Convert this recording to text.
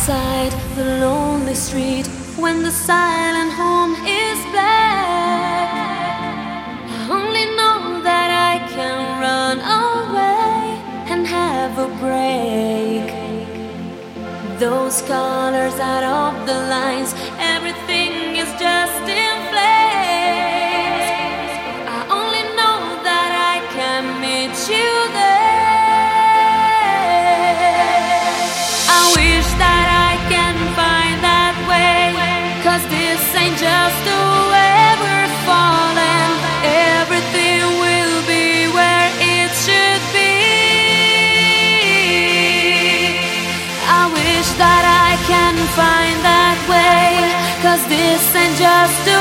Outside the lonely street, when the silent home is black, I only know that I can run away and have a break. Those colors out of the lines, everything is just in flames. I only know that I can meet you there. I wish that I can find that way, 'cause this ain't just a way we're falling. Everything will be where it should be. I wish that I can find that way, 'cause this ain't just a